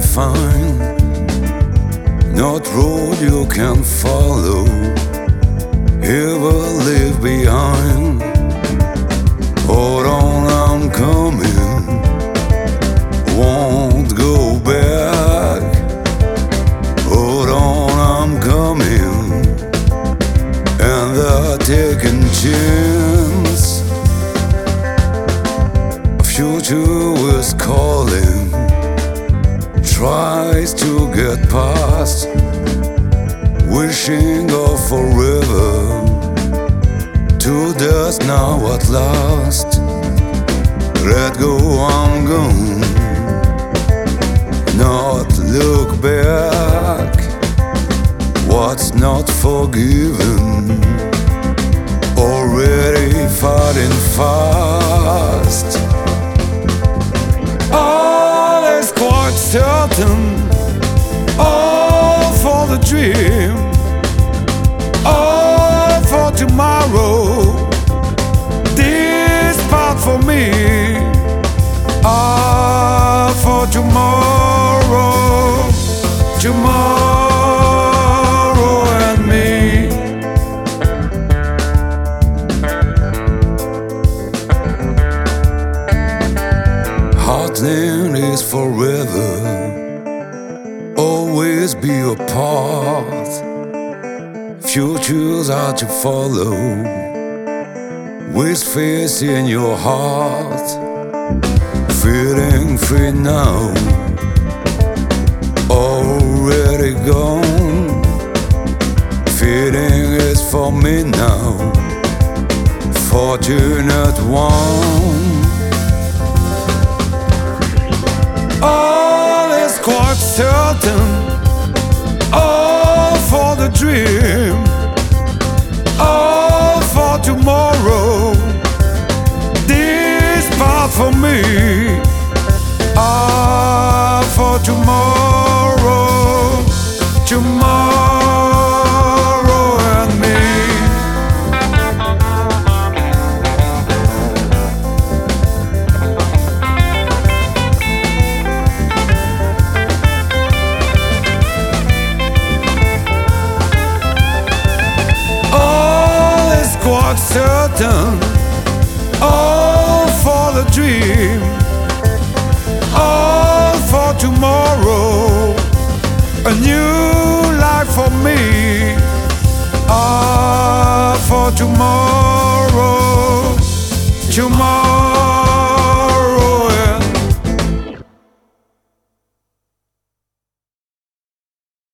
find, not road you can follow, ever leave behind. Hold on, I'm coming, won't go back. Hold on, I'm coming, and they're taking chance. Future is calling, tries to get past, wishing of forever, to dust now at last. Let go, I'm gone, not look back. What's not forgiven, already fighting fast. All is quite certain, all for the dream, all for tomorrow. This part for me, all for tomorrow, tomorrow and me. Heartland is forever, always be apart. Futures are to follow, with faith in your heart. Feeling free now, already gone. Feeling is for me now, fortunate one. All is quite certain, all for the dream, all for tomorrow. This part for me, all for tomorrow, tomorrow and me. Quite certain, all for the dream, all for tomorrow, a new life for me, all for tomorrow, tomorrow.